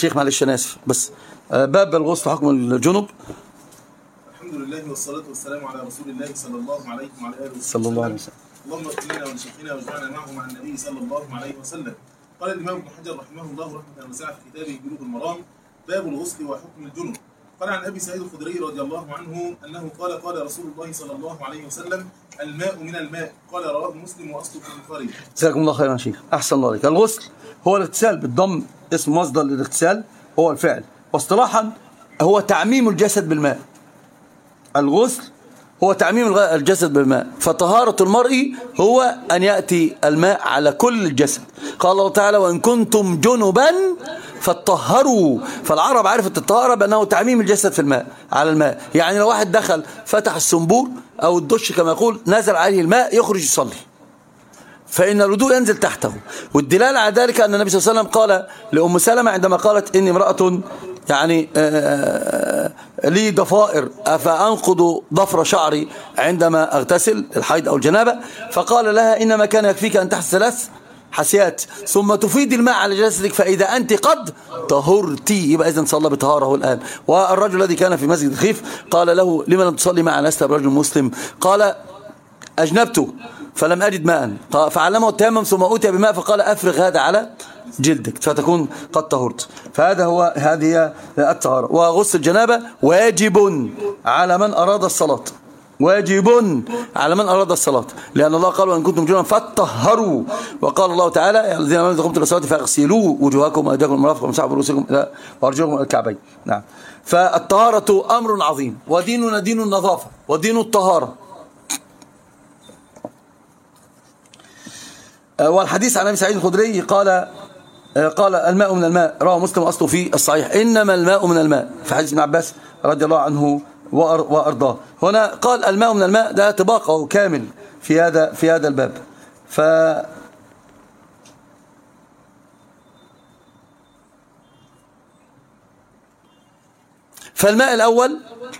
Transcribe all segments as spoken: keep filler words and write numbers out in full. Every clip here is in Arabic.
شيخ معلش انا اسف بس باب الغسل حكم الجنب. الحمد لله والصلاة والسلام على رسول الله صلى الله عليه وعلى آله وسلم. صلى الله عليه وسلم. اللهم اغفر لنا ولشيخنا واجمعنا معه مع النبي صلى الله عليه وسلم. قال الإمام ابن حجر رحمه الله رحمة واسعة في كتابه بلوغ المرام باب الغسل وحكم الجنب. قال عن أبي سعيد الخدري رضي الله عنه أنه قال قال رسول الله صلى الله عليه وسلم الماء من الماء. قال رواه مسلم وأصله في البخاري. جزاكم الله خيرا يا شيخ، أحسن الله عليك. الغسل هو الاغتسال بالضم، اسم مصدر للاغتسال هو الفعل، واصطلاحا هو تعميم الجسد بالماء. الغسل هو تعميم الجسد بالماء، فطهارة المرء هو أن يأتي الماء على كل الجسد. قال الله تعالى وإن كنتم جنبا فاتطهروا. فالعرب عرفت الطهارة بأنه تعميم الجسد في الماء على الماء. يعني لو واحد دخل فتح الصنبور أو الدش كما يقول نزل عليه الماء يخرج يصلي، فإن الوضوء ينزل تحته. والدلالة على ذلك أن النبي صلى الله عليه وسلم قال لأم سلمة عندما قالت إني امرأة يعني لي ضفائر أفأنقض ضفر شعري عندما أغتسل الحيض أو الجنابة، فقال لها إنما كان يكفيك أن تحت ثلاث حسيات ثم تفيد الماء على جسدك فإذا أنت قد طهرتي. يبقى إذن صلى بطهاره الآن. والرجل الذي كان في مسجد الخيف قال له لما لم تصلي معنا لست برجل مسلم؟ قال أجنبت فلم أجد ماء، فعلمه التيمم ثم أوتي بماء فقال أفرغ هذا على جلدك فتكون قد طهرت. فهذا هو هذه الطهارة. وغسل الجنابة واجب على من أراد الصلاة، واجب على من أراد الصلاة، لأن الله قال وإن كنتم جنبا فاتطهروا. وقال الله تعالى الذين آمنوا إذا قمتم إلى الصلاة فاغسلوا وجوهكم وأيديكم المرافق وامسحوا برؤوسكم وأرجلكم إلى الكعبين. نعم. فالطهارة أمر عظيم، وديننا دين النظافة ودين الطهارة. والحديث عن أبي سعيد الخدري قال قال الماء من الماء، رواه مسلم أصله في الصحيح إنما الماء من الماء، في حديث ابن عباس رضي الله عنه وأرضاه. هنا قال الماء من الماء، ده طباقه كامل في هذا في هذا الباب. ف فالماء الأول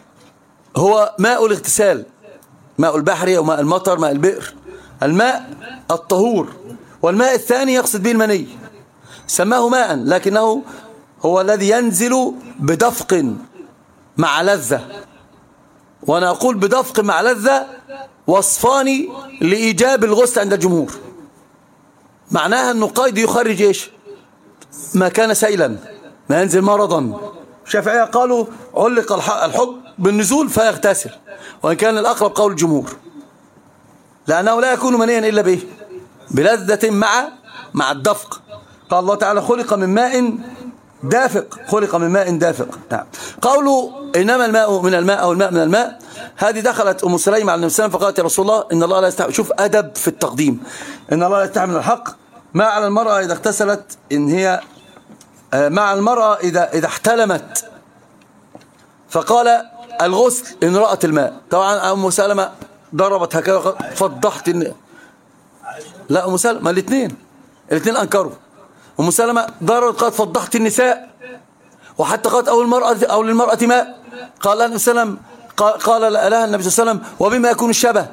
هو ماء الاغتسال، ماء البحر أو ماء المطر ماء البئر، الماء الطهور. والماء الثاني يقصد به المني، سماه ماء لكنه هو الذي ينزل بدفق مع لذة. وأنا أقول بدفق مع لذة وصفان لإيجاب الغسل عند الجمهور. معناها أنه قيد يخرج إيش؟ ما كان سيلا، ما ينزل مرضا. الشافعية قالوا علق الحكم بالنزول فيغتسل، وإن كان الأقرب قول الجمهور، لأنه لا يكون منيا إلا به بلذة مع مع الدفق. قال الله تعالى خلق من ماء دافق، خلق من ماء دافق. نعم. قولوا إنما الماء من الماء أو الماء من الماء، هذه دخلت أم سليم على النبي صلى الله عليه وسلم فقالت يا رسول الله إن الله لا يستحي، شوف أدب في التقديم، إن الله لا يستحي من الحق ما على المرأة إذا اغتسلت إن هي مع المرأة إذا إذا احتلمت، فقال الغسل إن رأت الماء. طبعا أم سلمة ضربت هكذا فضحت إن... لا أم سلمة الاثنين الاثنين أنكروا. أم سلمة ضربت قالت فضحت النساء، وحتى قالت أو المرأة أو للمرأة ماء. قال لها النبي صلى الله عليه وسلم قال لها النبي صلى الله عليه وسلم وبما يكون الشبه؟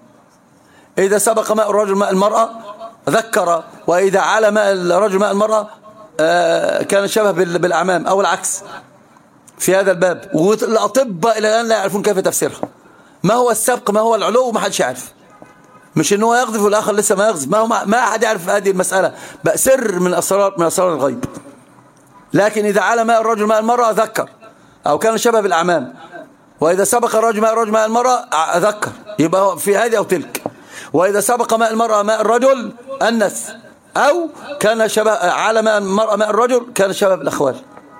إذا سبق ماء الرجل ماء المرأة ذكر، وإذا على ماء الرجل ماء المرأة كان الشبه بالأعمام أو العكس في هذا الباب. والأطباء إلى الآن لا يعرفون كيف تفسيرها. ما هو السبق ما هو العلو ما حدش يعرف، مش إنه يغذف والآخر لسه ما يغذف، ما هو ما أحد يعرف هذه المسألة، بقى سر من أسرار من أسرار الغيب. لكن إذا على ماء الرجل ماء المرأة ذكر أو كان شبه بالأعمام، وإذا سبق الرجل ماء الرجل ماء المرأة ذكر، يبقى في هذه أو تلك. وإذا سبق ماء المرأة ماء الرجل أنث، أو كان شبه على ماء المرأة ماء الرجل كان شبه بالأخوال.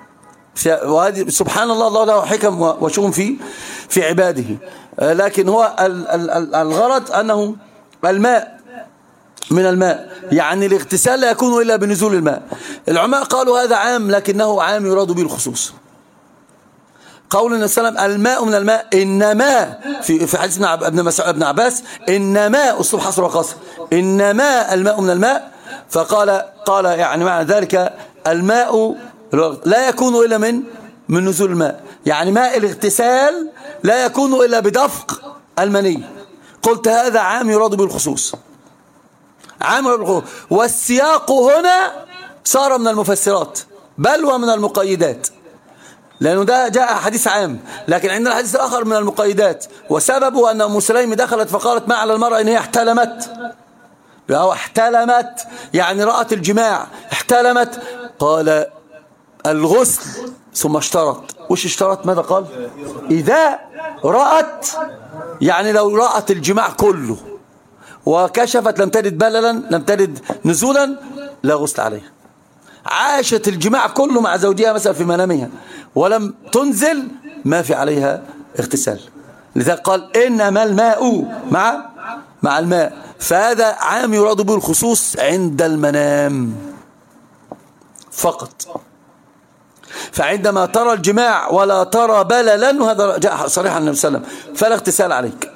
وهذه سبحان الله الله له حكم وشؤم في في عباده. لكن هو الغرض أنه الماء من الماء، يعني الاغتسال لا يكون إلا بنزول الماء. العلماء قالوا هذا عام لكنه عام يراد به الخصوص. قول النبي صلى الله عليه وسلم الماء من الماء إنما في في حديث ابن ابن عباس إنما أسلوب حصر وقصر، إنما الماء من الماء. فقال قال يعني معنى ذلك الماء لا يكون إلا من من نزول الماء، يعني ماء الاغتسال لا يكون إلا بدفق المني. قلت هذا عام يراد به الخصوص، عام يراد به الخصوص. والسياق هنا صار من المفسرات، بل ومن المقيدات، لأنه ده جاء حديث عام، لكن عندنا حديث آخر من المقيدات، وسببه أن أم سليم دخلت فقالت ما على المرأة إن هي احتلمت، أو احتلمت يعني رأت الجماع، احتلمت، قال الغسل ثم اشترط. وش اشترط؟ ماذا قال؟ إذا رأت، يعني لو رأت الجماع كله وكشفت لم تجد بللا لم تجد نزولا لا غسل عليها. عاشت الجماع كله مع زوجها مثلا في منامها ولم تنزل، ما في عليها اغتسال. لذلك قال إنما الماء مع مع الماء، فهذا عام يراد به الخصوص عند المنام فقط. فعندما ترى الجماع ولا ترى بللا، وهذا جاء صريحا عن النبي صلى الله عليه وسلم، فلا اغتسال عليك.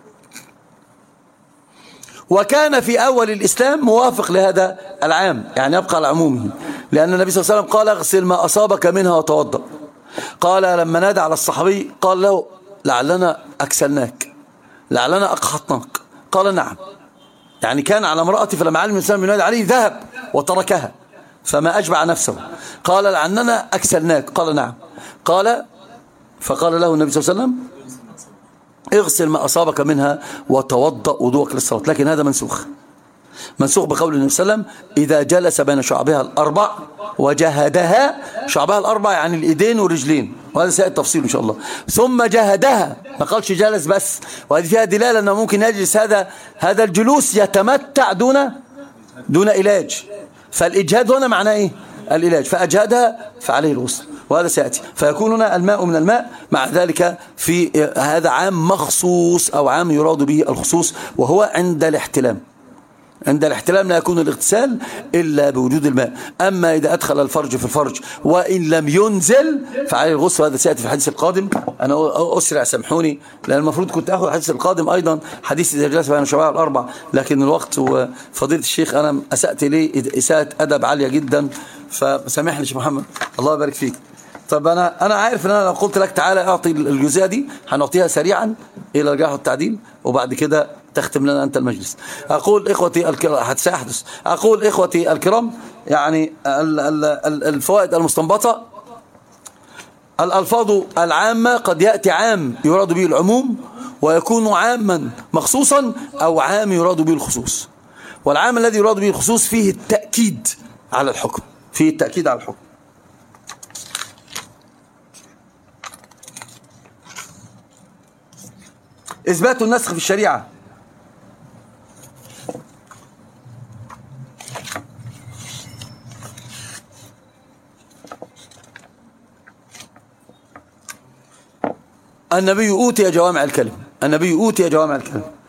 وكان في أول الإسلام موافق لهذا العام، يعني يبقى على عمومه، لأن النبي صلى الله عليه وسلم قال اغسل ما أصابك منها وتوضأ. قال لما نادى على الصحابي قال له لعلنا أكسلناك، لعلنا أقحطناك، قال نعم، يعني كان على امرأتي فلما علم الإنسان ينادي عليه ذهب وتركها فما أشبع نفسه. قال لعلنا أكسلناك، قال نعم. قال فقال له النبي صلى الله عليه وسلم اغسل ما أصابك منها وتوضأ وضوءك للصلاة. لكن هذا منسوخ، منسوخ بقول النبي صلى الله عليه وسلم إذا جلس بين شعبها الأربع وجهدها. شعبها الأربع يعني الإيدين والرجلين، وهذا سيأتي تفصيل إن شاء الله. ثم جهدها، ما قالش جلس بس، وهذه فيها دلالة أنه ممكن يجلس هذا هذا الجلوس يتمتع دون دون علاج. فالإجهاد هنا معناه إيه؟ العلاج. فأجهدها فعليه الغسل، وهذا سيأتي. فيكون هنا الماء من الماء، مع ذلك في هذا عام مخصوص أو عام يراد به الخصوص، وهو عند الاحتلام. عند الاحتلام لا يكون الاغتسال إلا بوجود الماء. أما إذا أدخل الفرج في الفرج وإن لم ينزل فعليه الغسل، وهذا سيأتي في الحديث القادم. أنا أسرع سامحوني، لأن المفروض كنت أخذ الحديث القادم أيضا، حديث إذا جلس بين شعبها الأربع، لكن الوقت وفضيلة الشيخ أنا أسأت لي إساءة أدب عالية جدا، فسامحني شيخ محمد، الله يبارك فيك. طب أنا أنا عارف إن أنا لو قلت لك تعالى أعطي الجزئية دي هنعطيها سريعا إلى الجرح والتعديل، وبعد كده تختم لنا أنت المجلس. أقول إخوتي الكرام، سيحدث، أقول إخوتي الكرام، يعني الفوائد المستنبطة: الألفاظ العامة قد يأتي عام يراد به العموم ويكون عاما مخصوصا، أو عام يراد به الخصوص. والعام الذي يراد به الخصوص فيه التأكيد على الحكم، فيه التأكيد على الحكم. إثبات النسخ في الشريعة: النبي أوتي جوامع الكلم، النبي أوتي جوامع الكلم.